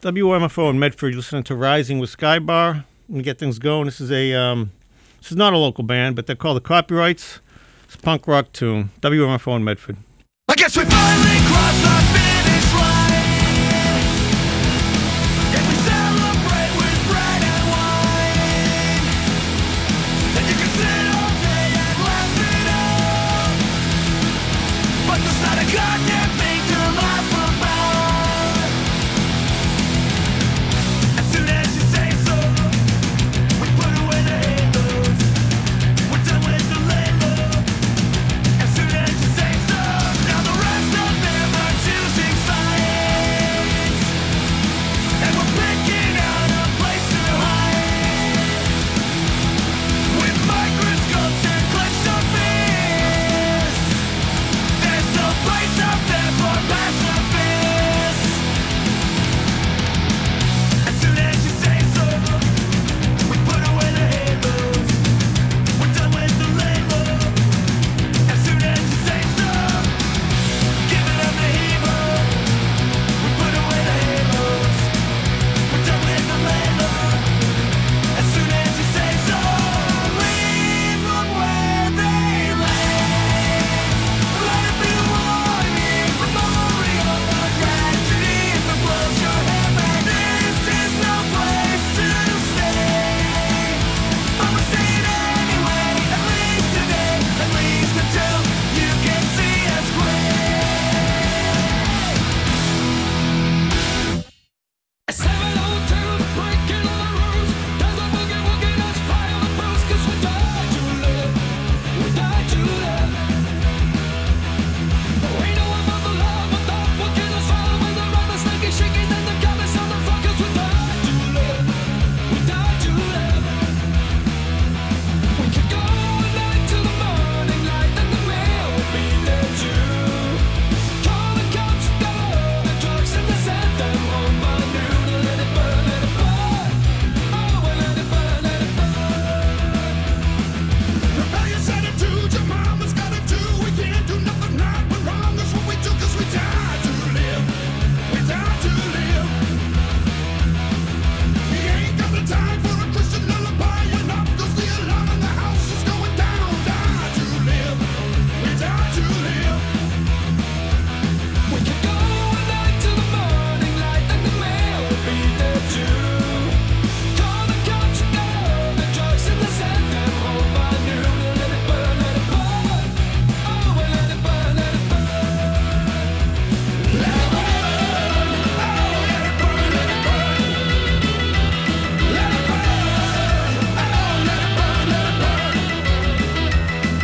WMFO in Medford. You're listening to Rising with Skybar. Let me get things going. This is this is not a local band, but they're called the Copyrights. It's a punk rock tune. WMFO in Medford. I guess we finally crossed the finish line, and we celebrate with bread and wine. And you can sit all day and laugh it up, but there's not a goddamn thing to laugh about. As soon as you say so, we put away the halos. We're done with the label. As soon as you say so, now the rest of them are choosing sides, and we're picking out a place to hide, with microscopes and clenched up fists. There's no place out there for pacifists. As soon as you say so, we put away the halos. We're done with the label. As soon as you say so, giving up the hero. We put away the halos. We're done with the label. As soon as you say so, leave them where they lay. Let it be a warning, memorial of tragedy. If it blows your head back, this is no place to stay. But we're staying anyway, at least today, at least until you can see us great. 702, breaking all the rules. There's a boogie woogie that's fire the booze, 'cause we die to live, we die to live. We know about the love, but that wicked is fire with the rather snaky shaking and the goddess on the front, 'cause we die to live, we die to live. We could go all night till the morning light, and the mail will be there too. Call the cops, got all the drugs, and they send them home by noon. Let it burn, let it burn. Oh, well, let it burn, let it burn. Rebellion said it too, your mama's got it too. We can't do nothing right but wrong, that's what we do, 'cause we die to live, we die to live. We ain't got the time for a Christian lullaby, enough 'cause the alarm in the house is going down. Die to live, we die to live. We could go all night till the morning light, and the mail will be there too. Call the cops, got all the drugs, and they send them home by noon. Let it burn, let it burn. Oh, well, let it burn, let it burn. Let it burn. Oh, let it burn, let it burn. Let it burn. Oh, let it burn, let it burn.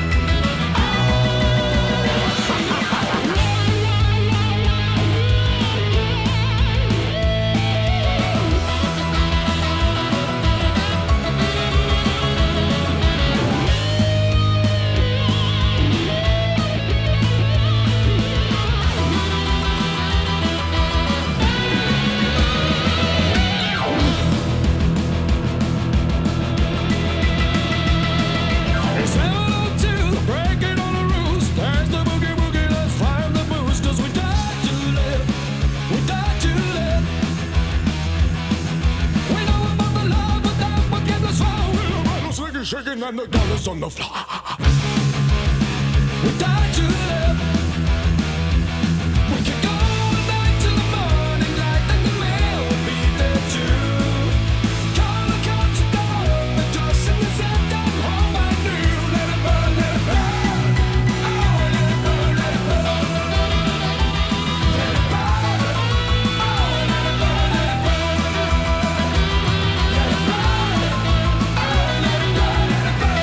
It's 702, breaking all the rules. There's the boogie woogie, let's climb the booze, 'cause we die to live, we die to live. We know about the love, but that what gives us fire. We're the rattle shaking, shaking, and the dollars on the floor. We die to live. We could go all night till the morning light, and the mail will be there too. Call the cops, got all the drugs, and they send them home by noon. Let it burn, let it burn. Oh, let it burn, let it burn. Let it burn. Oh, let it burn, let it burn. Let it burn. Oh, let it burn, let it burn.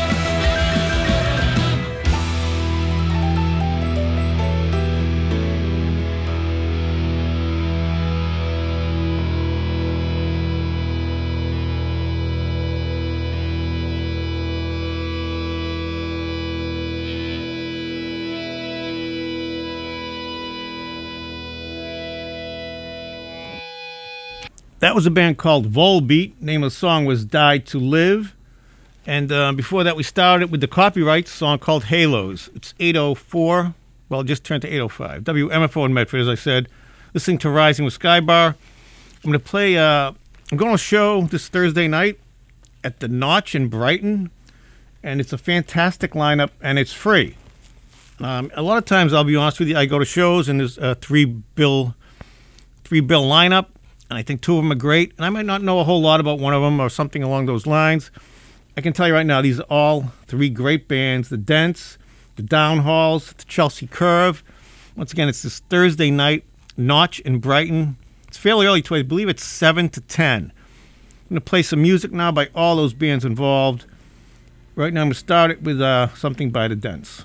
That was a band called Volbeat. Name of the song was Die to Live. And before that, we started with the Copyrights song called Halos. It's 8:04. Well, it just turned to 8:05. WMFO in Medford, as I said. Listening to Rising with Skybar. I'm going to play. I'm going to a show this Thursday night at the Notch in Brighton, and it's a fantastic lineup, and it's free. A lot of times, I'll be honest with you, I go to shows and there's a three-bill lineup, and I think two of them are great, and I might not know a whole lot about one of them or something along those lines. I can tell you right now, these are all three great bands: the Dents, the Downhalls, the Chelsea Curve. Once again, it's this Thursday night, Notch in Brighton. It's fairly early, too. I believe it's 7 to 10. I'm going to play some music now by all those bands involved. Right now, I'm going to start it with something by the Dents.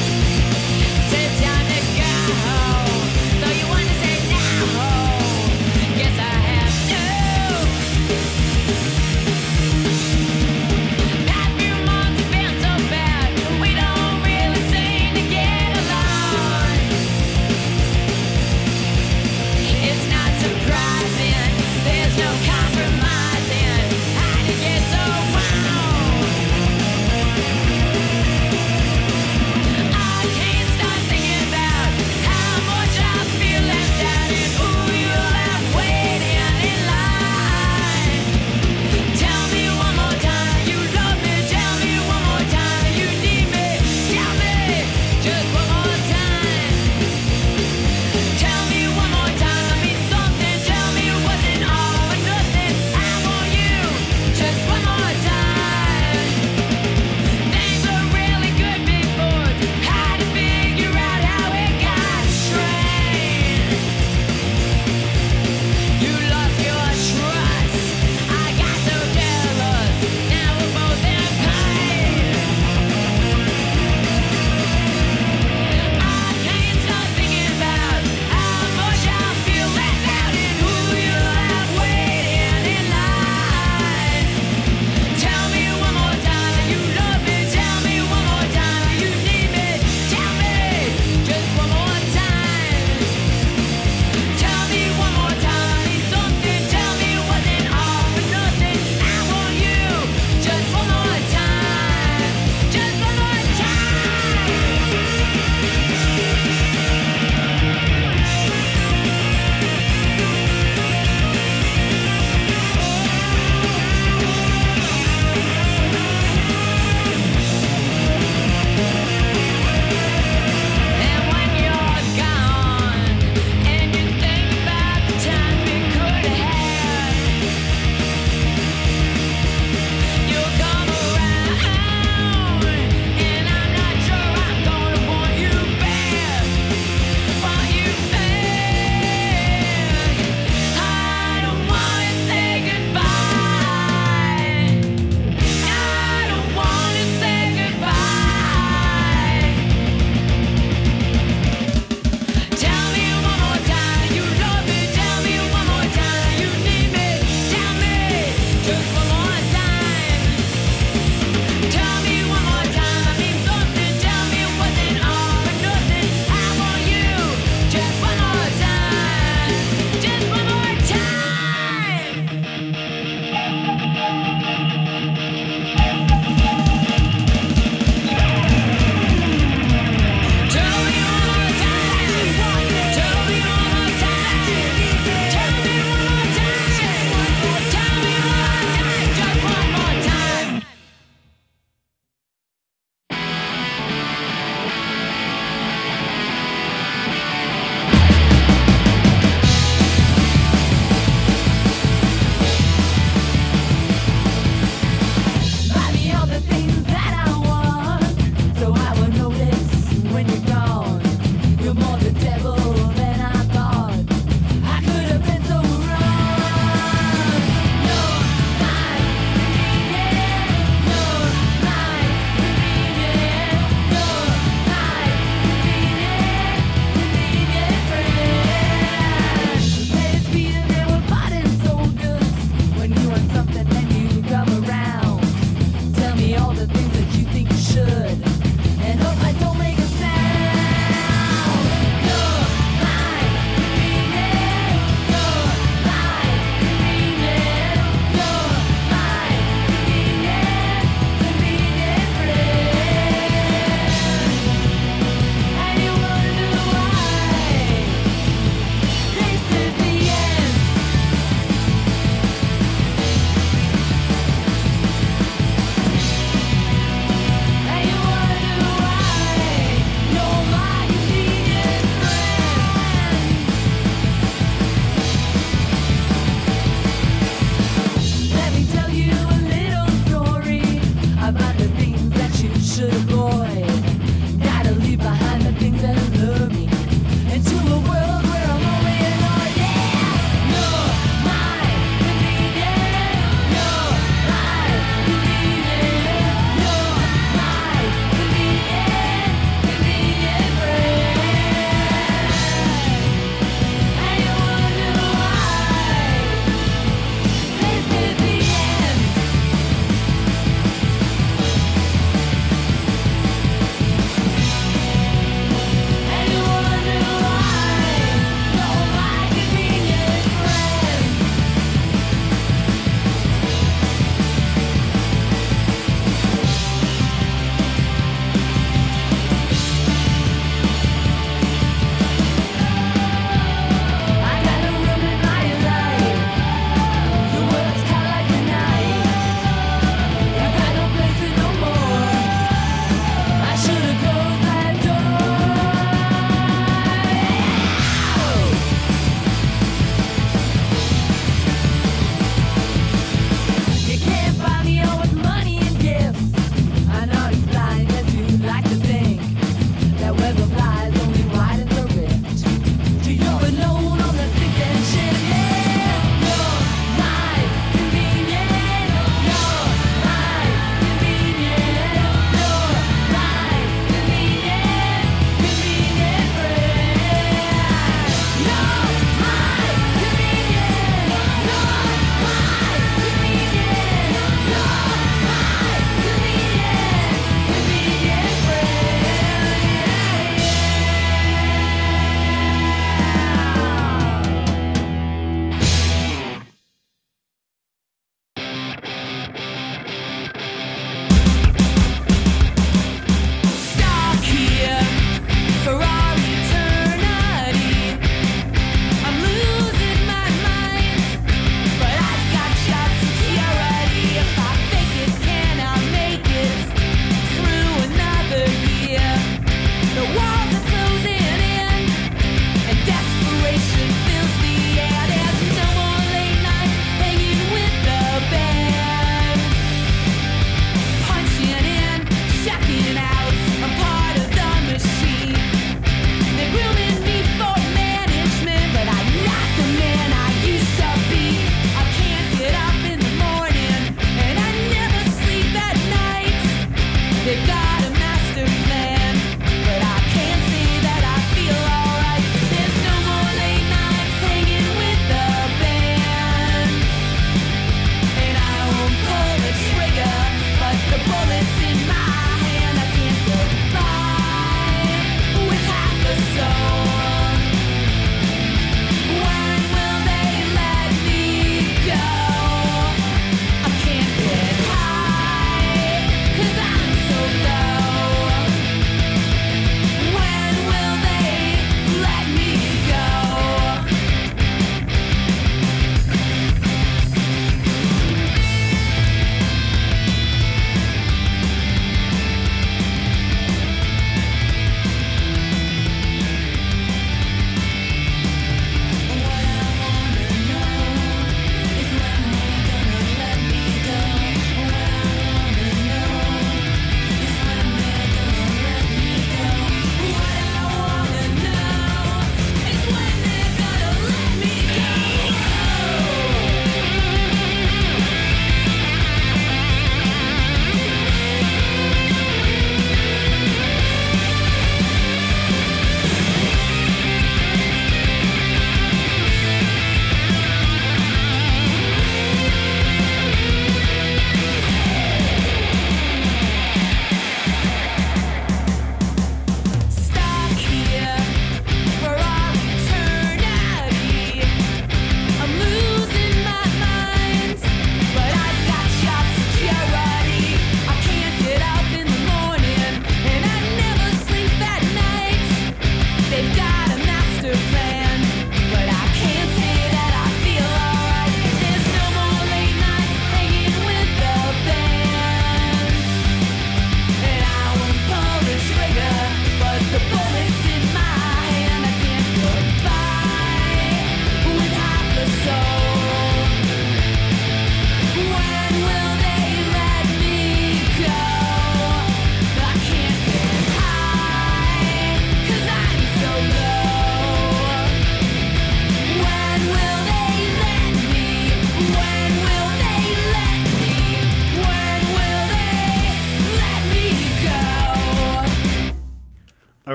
It's time to go. Though you wanna say no.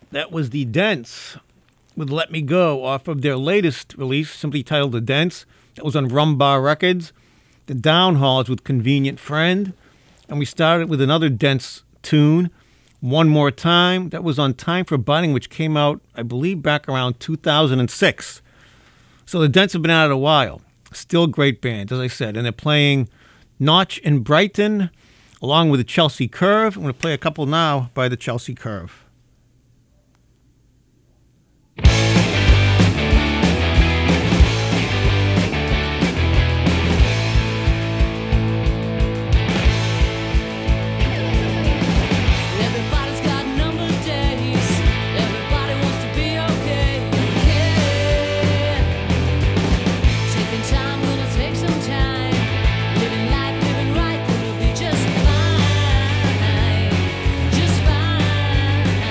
That was The Dents with Let Me Go off of their latest release, simply titled The Dents. That was on Rumbar Records. The Downhauls with Convenient Friend. And we started with another Dents tune, One More Time. That was on Time for Budding, which came out, I believe, back around 2006. So the Dents have been at it a while. Still great band, as I said. And they're playing Notch in Brighton, along with the Chelsea Curve. I'm going to play a couple now by the Chelsea Curve. Everybody's got number days. Everybody wants to be okay. Yeah. Taking time gonna take some time. Living life, living right, gonna be just fine. Just fine.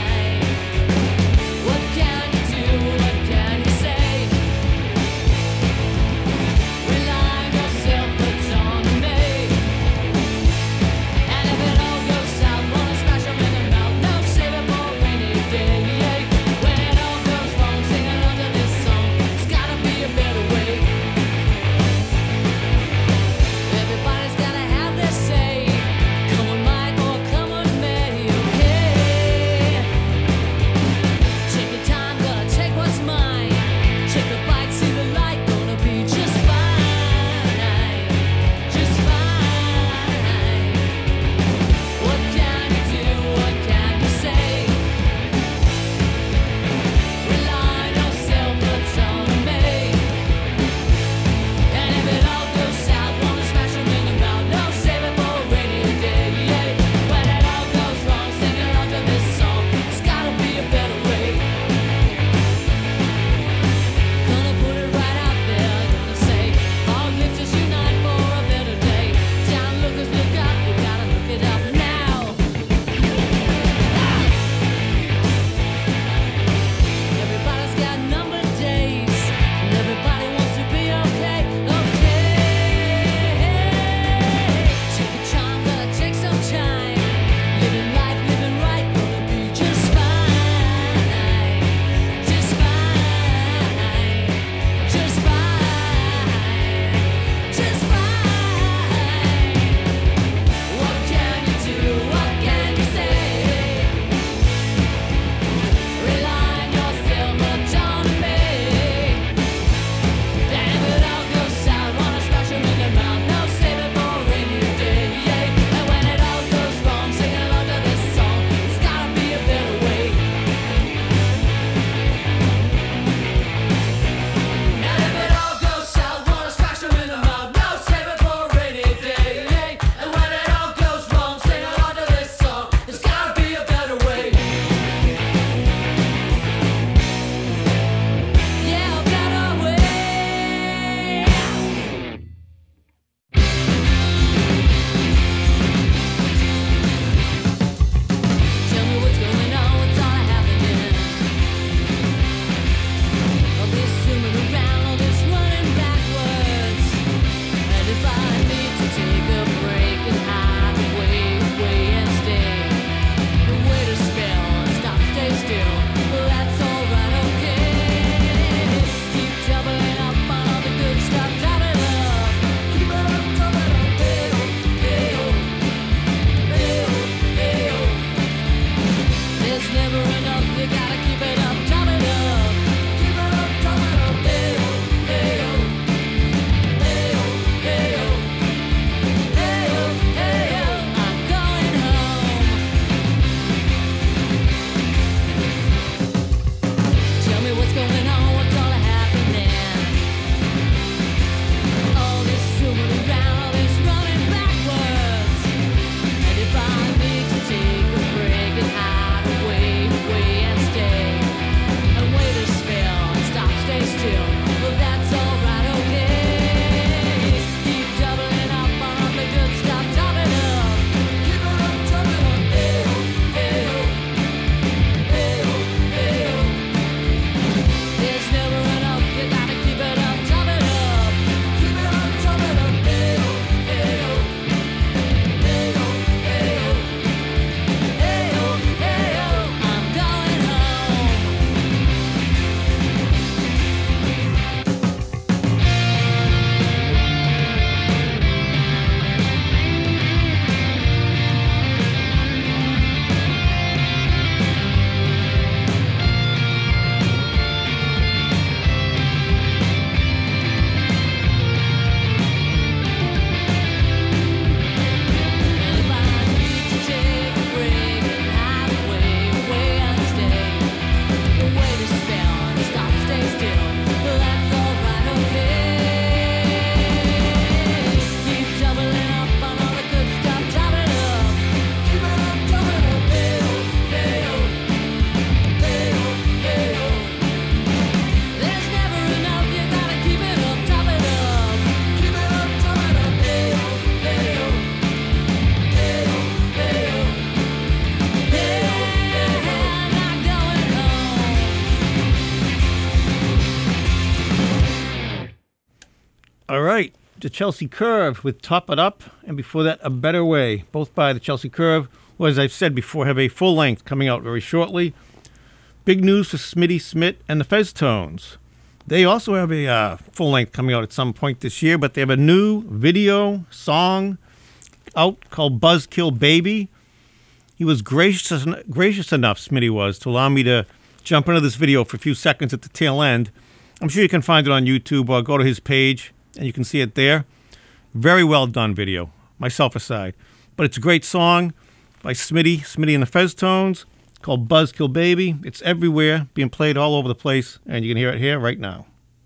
the Chelsea Curve with Top It Up, and before that, A Better Way, both by the Chelsea Curve, who, as I've said before, have a full length coming out very shortly. Big news for Smitty Smith and the Feztones. They also have a full length coming out at some point this year, but they have a new video song out called Buzzkill Baby. He was gracious enough, Smitty was, to allow me to jump into this video for a few seconds at the tail end. I'm sure you can find it on YouTube or go to his page and you can see it there. Very well done video, myself aside. But it's a great song by Smitty and the Feztones, called Buzzkill Baby. It's everywhere, being played all over the place, and you can hear it here right now.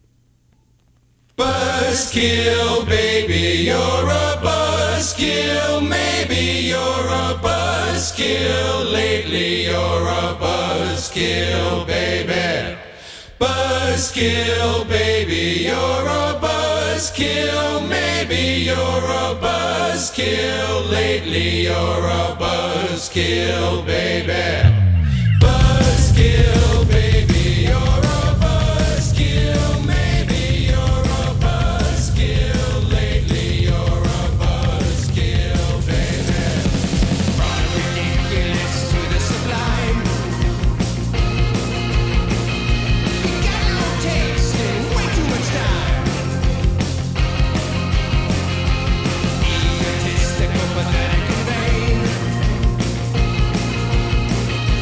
Buzzkill, baby, you're a buzzkill. Maybe you're a buzzkill. Lately, you're a buzzkill, baby. Buzzkill, baby, you're a buzzkill. Maybe you're a buzzkill. Lately, you're a buzzkill, baby. Buzzkill, baby, you're a buzzkill. Maybe you're a buzzkill. Lately, you're a buzzkill, baby. From ridiculous to the sublime. You got no taste and way too much time. Egotistical, pathetic, and vain.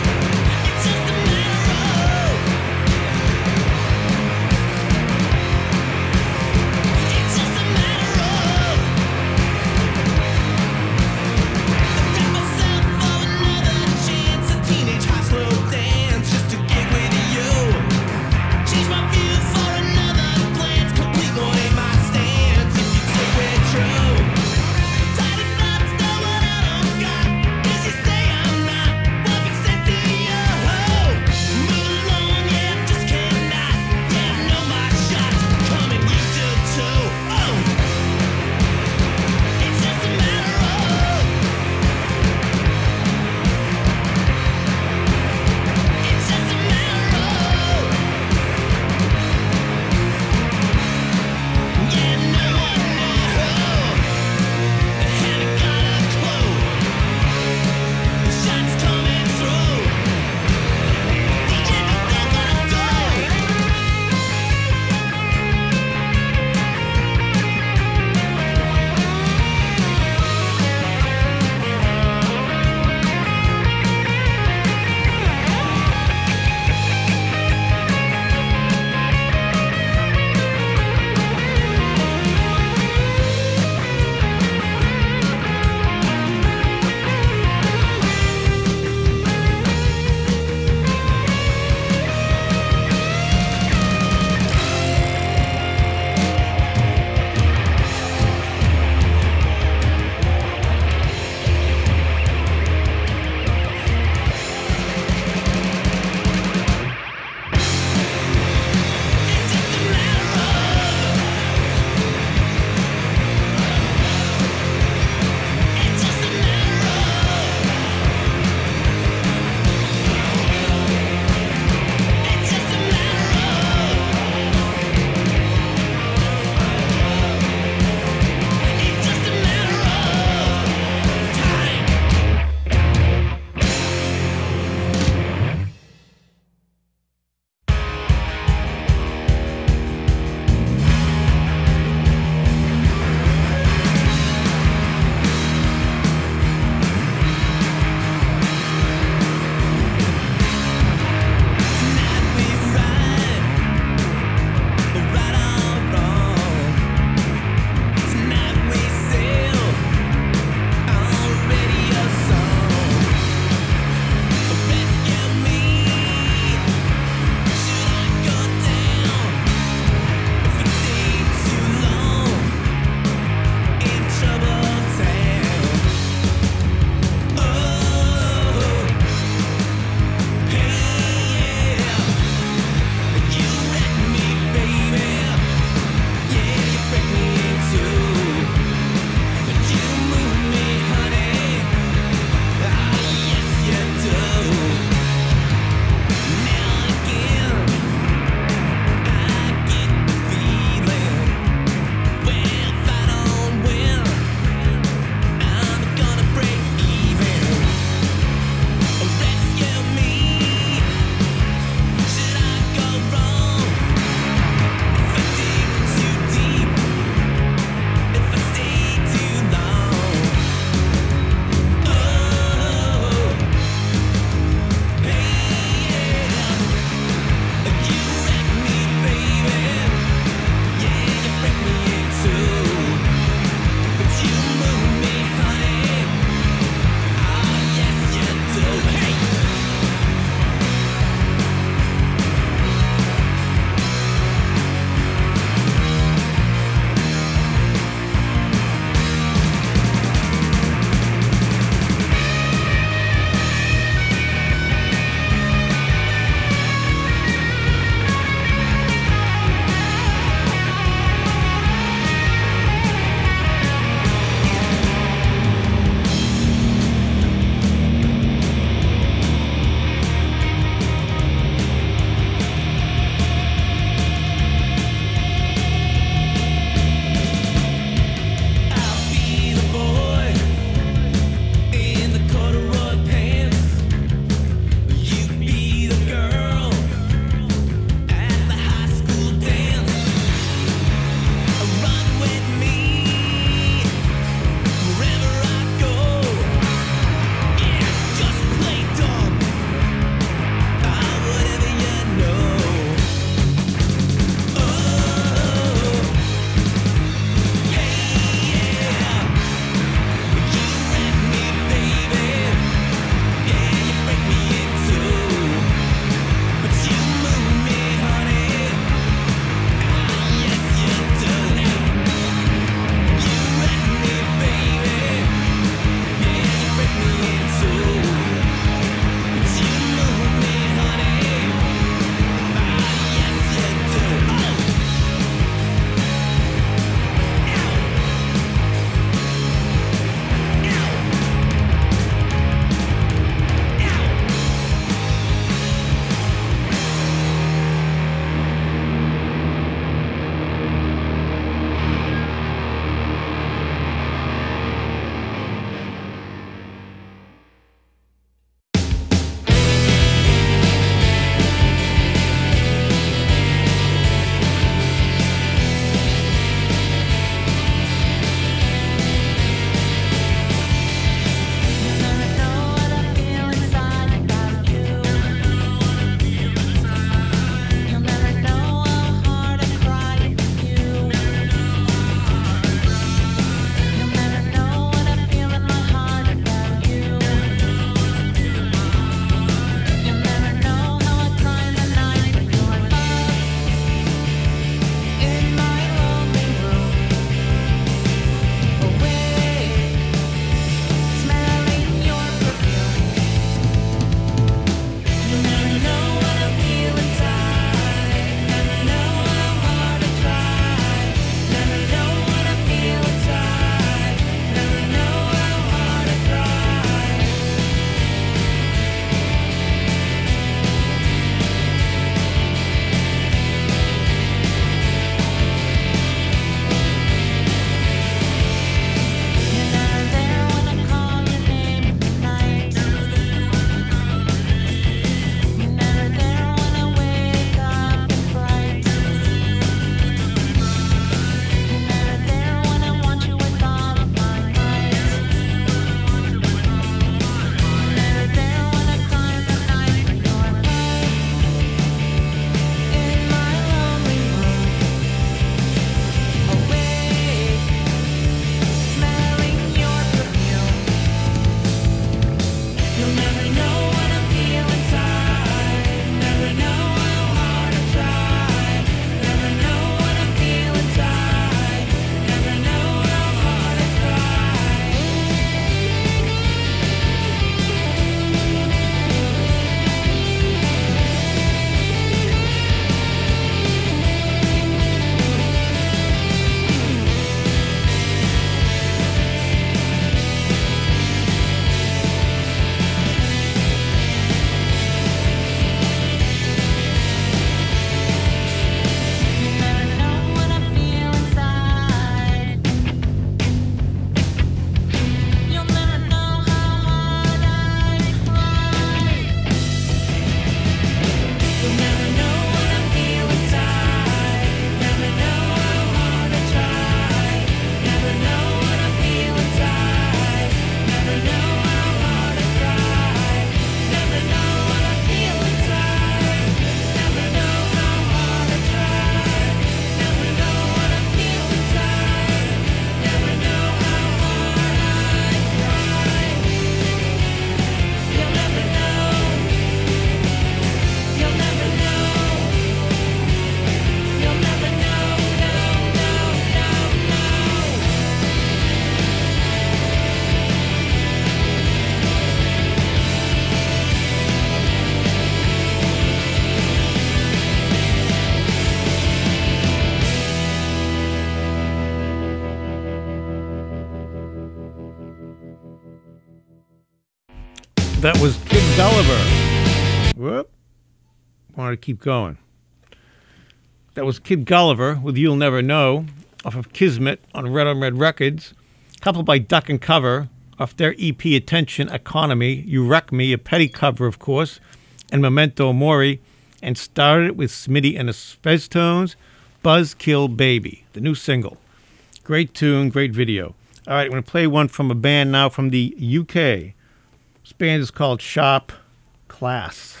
That was Kid Gulliver. Whoop. Wanted to keep going. That was Kid Gulliver with You'll Never Know off of Kismet on Red Records. Coupled by Duck and Cover off their EP Attention Economy. You Wreck Me, a Petty cover, of course, and Memento Mori. And started with Smitty and the Speztones, Buzzkill Baby, the new single. Great tune, great video. All right, I'm going to play one from a band now from the UK. This band is called Shop Class.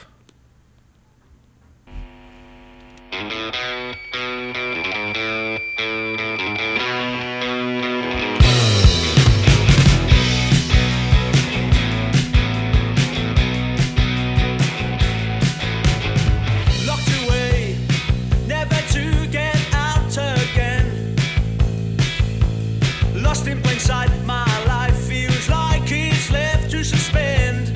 Locked away, never to get out again. Lost in plain sight, my life feels like it's left to suspend.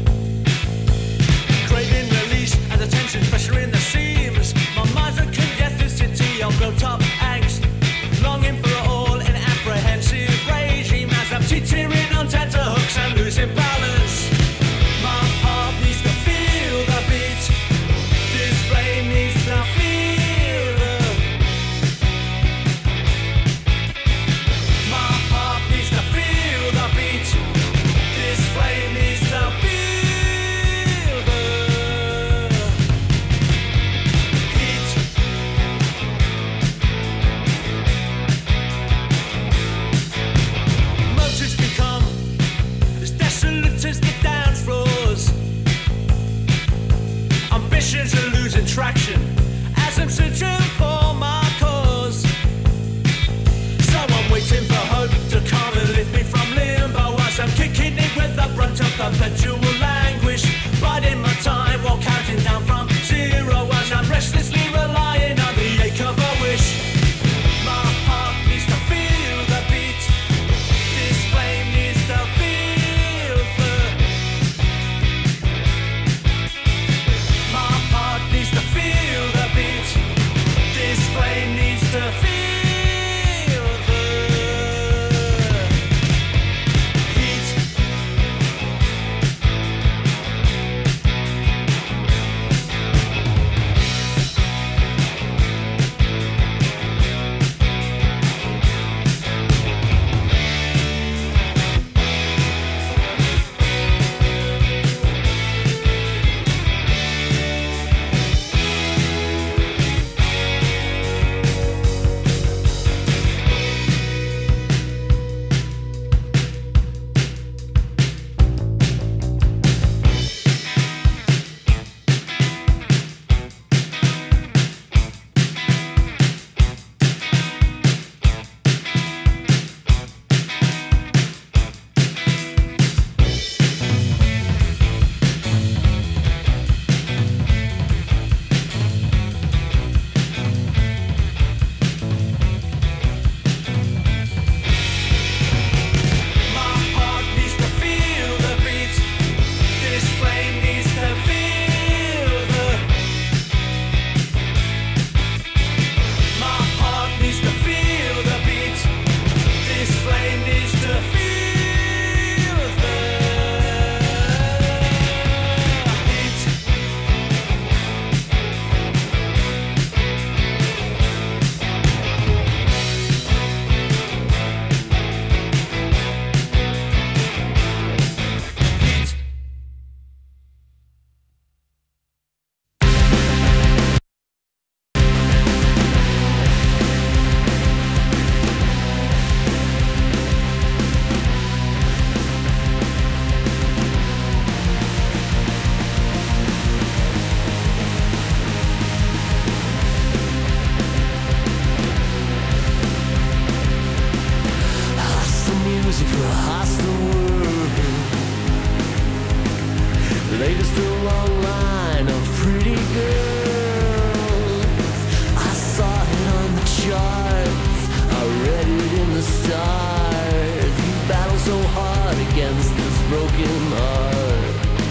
Craving release and attention, pressure in the seams. My mind's a congested city of built-up angst. Longing for it all in apprehensive regime as I'm teetering on tenterhooks and losing balance. My heart needs to feel the beat. This flame needs to feel the. My heart needs to feel the beat. This flame needs to feel the heat. Motives become as desolate as the dance floors. Ambitions are losing traction as I'm searching for my cause. So I'm waiting for hope to come and lift me from limbo as I'm kicking it with the brunt of perpetual anguish. Biding my time while counting down from zero as I'm restlessly relying on the ache of a wish. My heart needs to feel the beat. This flame needs to feel the. My heart needs to feel the beat. This flame needs to feel the heat. Latest a long line of pretty girls. I saw it on the charts, I read it in the stars. You battle so hard against this broken heart.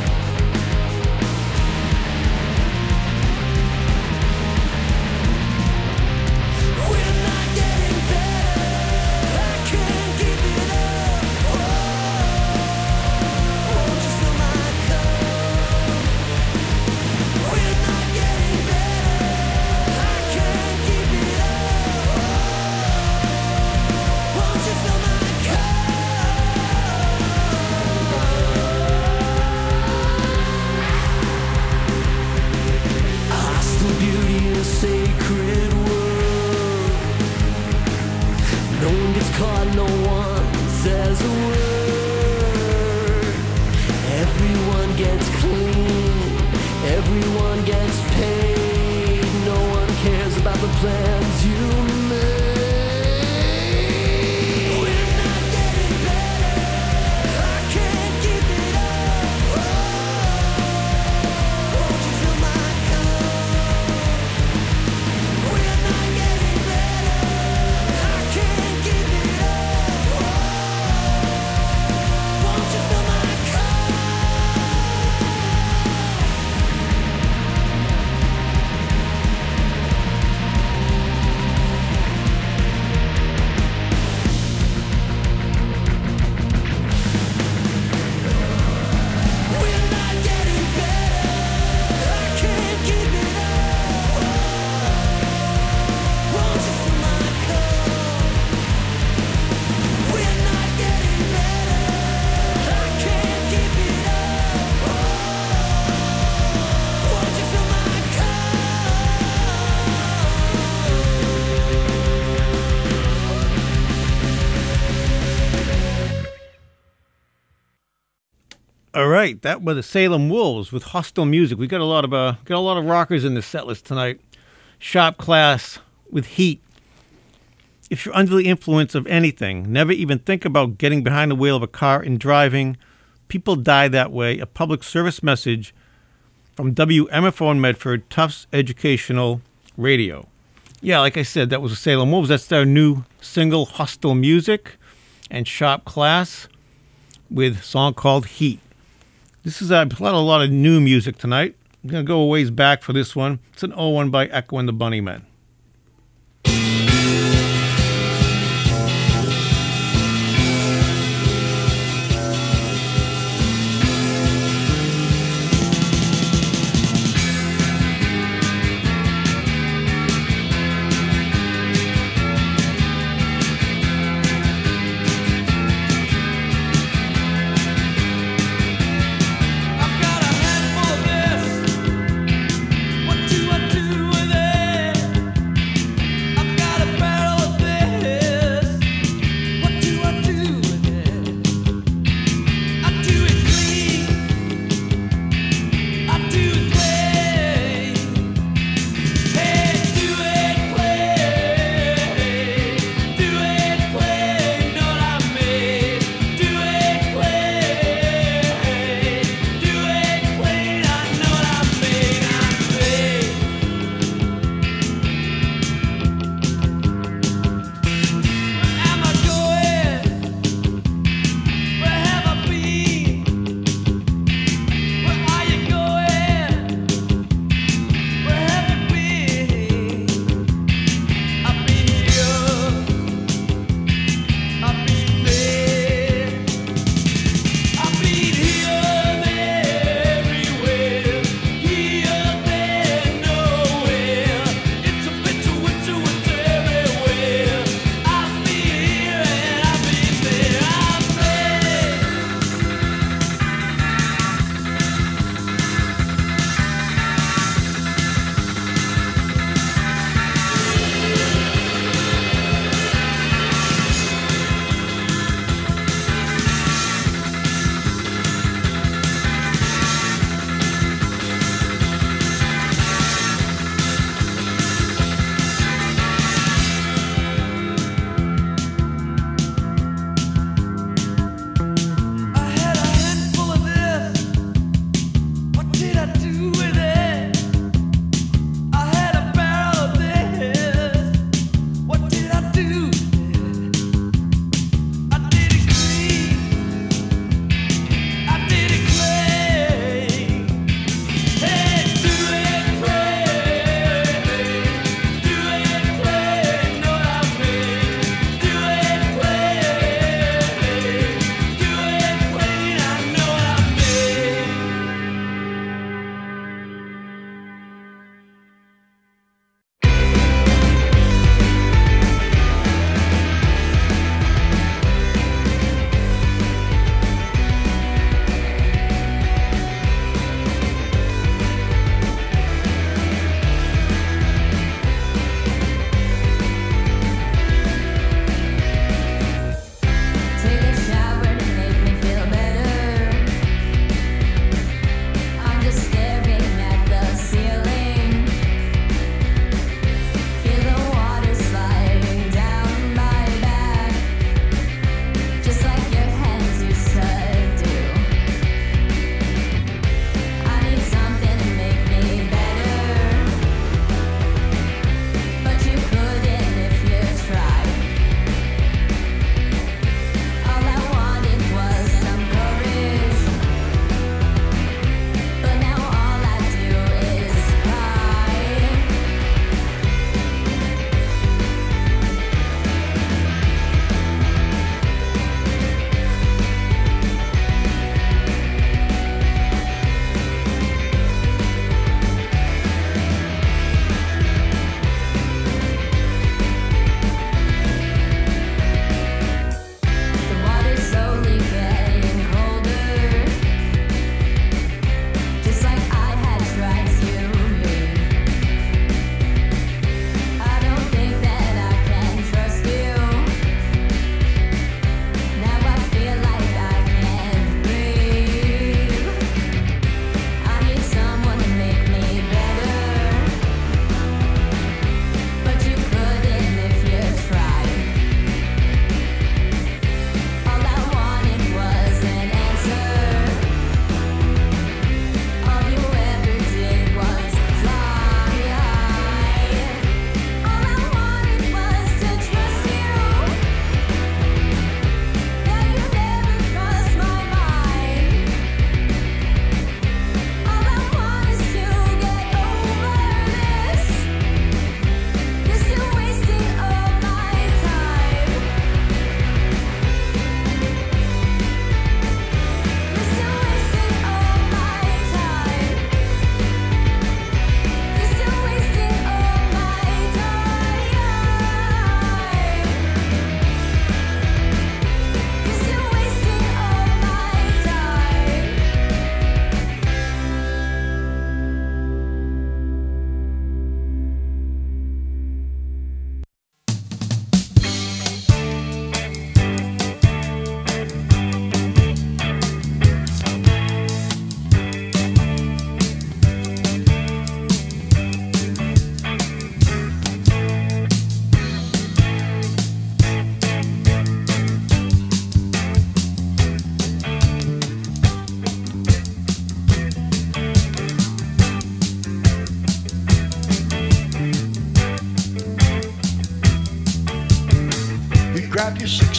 We're not getting better, I can't keep it up. Whoa, won't you fill my cup? says a word. Everyone gets clean, everyone gets paid. No one cares about the plans you made. We're not getting better, I can't keep it up. Won't you fill my cup? We're not getting better, I can't keep it up. Won't you fill my cup? We're not getting better, I can't keep it up. Won't you fill my cup? We're not getting better, I can't keep it up. Won't you fill my All right, that were the Salem Wolves with Hostile Music. We got a lot of rockers in the set list tonight. Shop Class with Heat. If you're under the influence of anything, never even think about getting behind the wheel of a car and driving. People die that way. A public service message from WMFO in Medford, Tufts Educational Radio. Yeah, like I said, that was the Salem Wolves. That's their new single, Hostile Music, and Shop Class with a song called Heat. This is a lot of new music tonight. I'm going to go a ways back for this one. It's an 01 by Echo and the Bunnymen. I've got a handful of this. What do I do with it?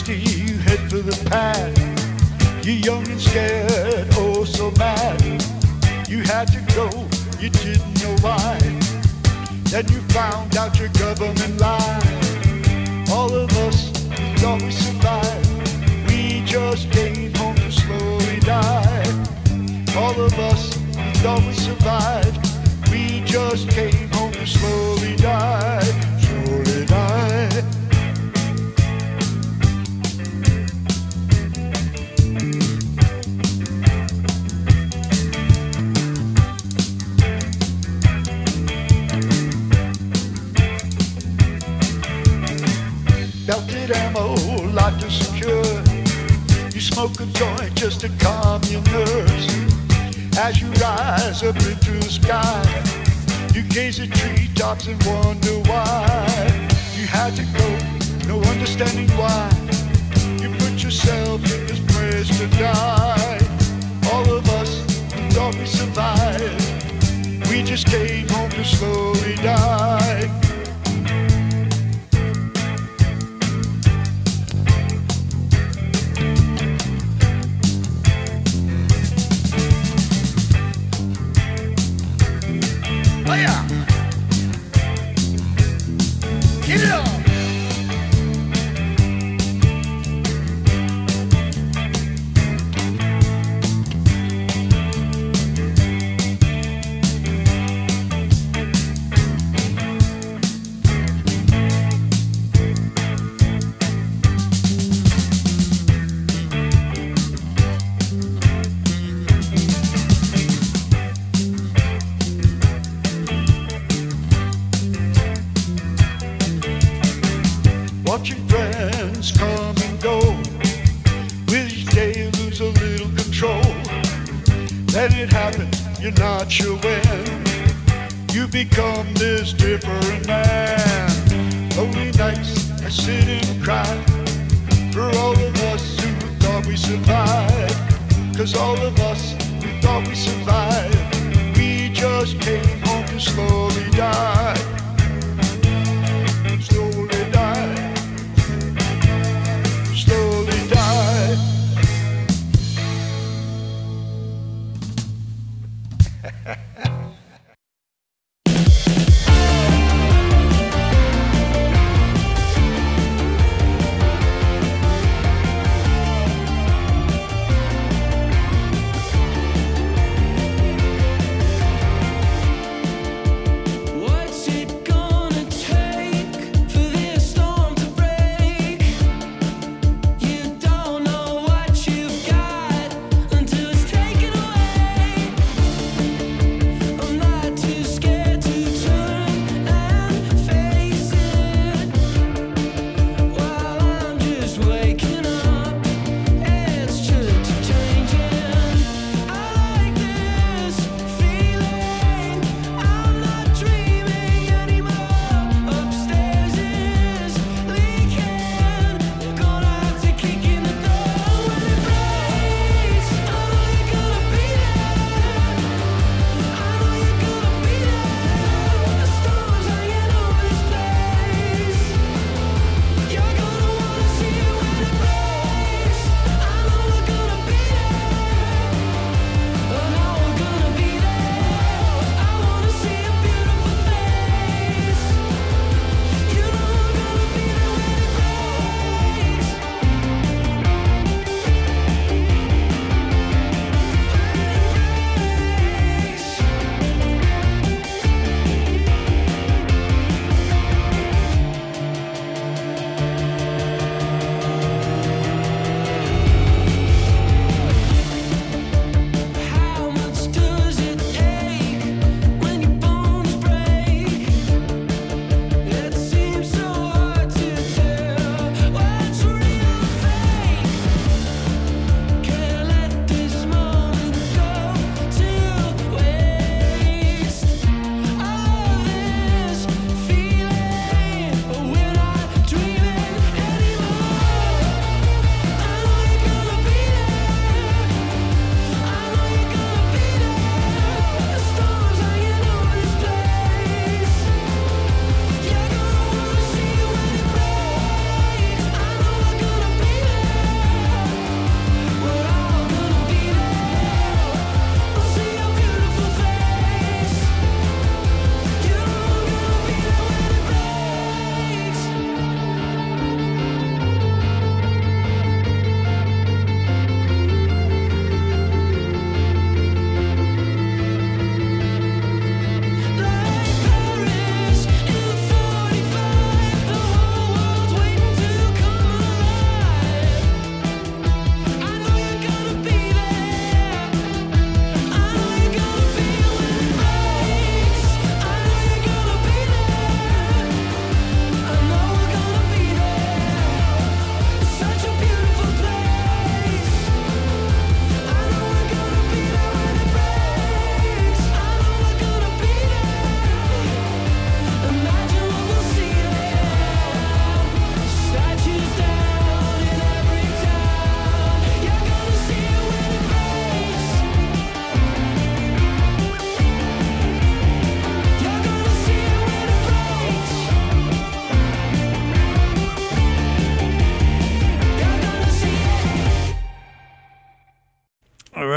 60, you head for the pad. You're young and scared, oh so mad. You had to go, you didn't know why. Then you found out your government lied. All of us thought we survived. We just came home to slowly die. All of us thought we survived. We just came home to slowly die. Slowly die. Belted ammo, locked and secure. You smoke a joint just to calm your nerves. As you rise up into the sky, you gaze at treetops and wonder why. You had to go, no understanding why. You put yourself in this place to die. All of us thought we survived. We just came home to slowly die. Oh yeah! Get it on! Watching friends come and go. With each day you lose a little control. Let it happen, you're not sure when. You become this different man. Lonely nights, I sit and cry for all of us who thought we survived. Cause all of us who thought we survived, we just came home to slowly die. Slowly die. Slowly die.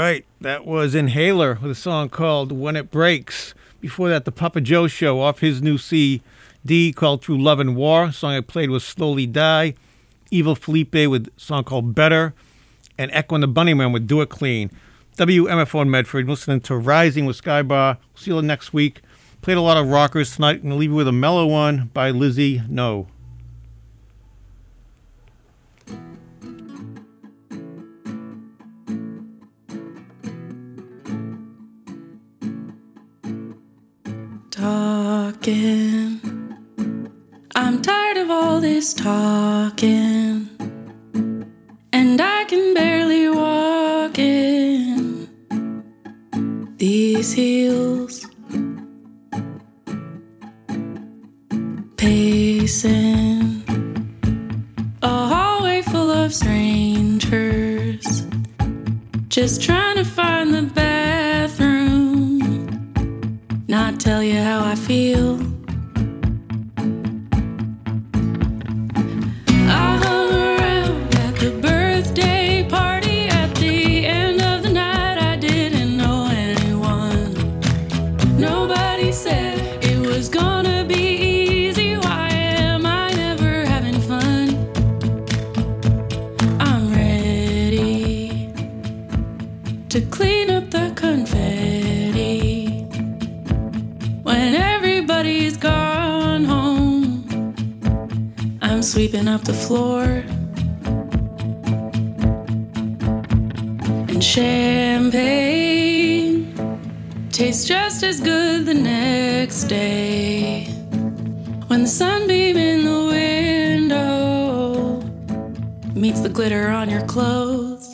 right. That was Inhaler with a song called When It Breaks. Before that, the Papa Joe Show off his new CD called Through Love and War. The song I played was Slowly Die. Evil Felipe with a song called Better. And Echo and the Bunnymen with Do It Clean. WMFO in Medford, listening to Rising with Skybar. See you next week. Played a lot of rockers tonight. I'm going to leave you with a mellow one by Lizzie No. Talking. I'm tired of all this talking. And I can barely walk in these heels. Pacing a hallway full of strangers. Just trying to find the bathroom. Not tell you how I feel. I hung around at the birthday party. At the end of the night, I didn't know anyone. Nobody said it was gonna be easy. Why am I never having fun? I'm ready to clean up the confetti. When everybody's gone home, I'm sweeping up the floor. And champagne tastes just as good the next day. When the sunbeam in the window meets the glitter on your clothes.